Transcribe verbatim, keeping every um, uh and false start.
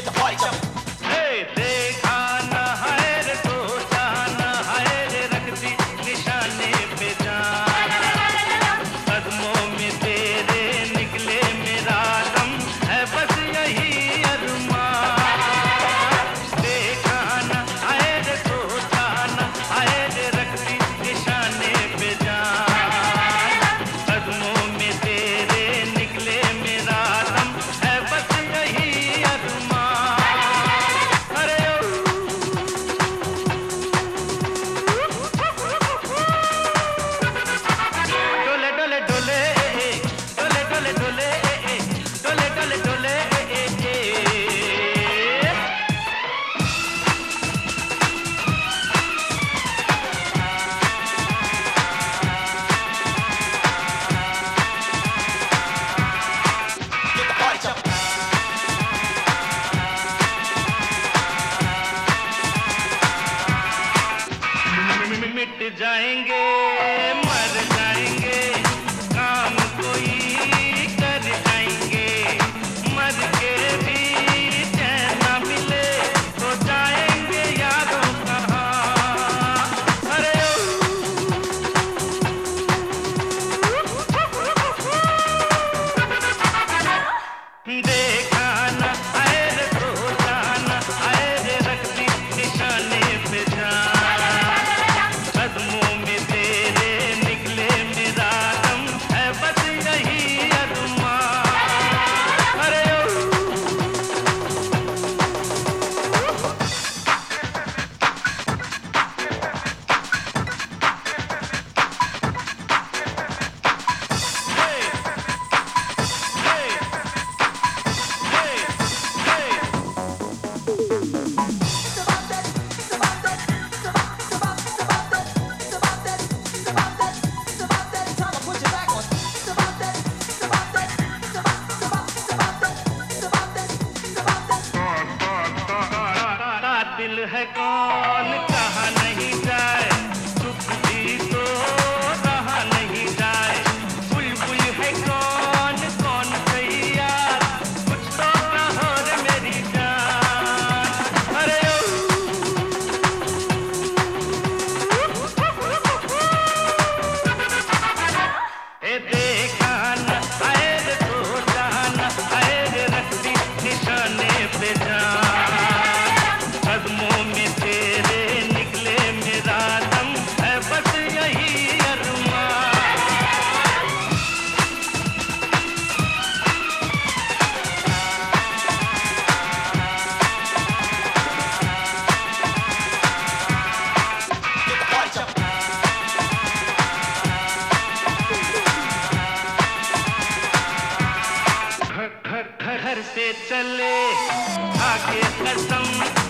मिट जाएंगे मर जाएंगे काम कोई कर जाएंगे मर के भी चैन न मिले तो जाएंगे यारों कहाँ। अरे देखा ना आए रे तो जाना आए रे रख दी निशाने पे जान दिल है कौन कहा नहीं जाए दुख भी तो रहा नहीं जाए बुलबुल है कौन कौन सही यार कुछ तो कहो रे मेरी जान। अरे ए देखा ना आए रे तो जाना आए रे रख दी निशाने पे जान कदमों में तेरे निकले मेरा दम है बस यही अरमान। घर घर घर से चले आगे कसम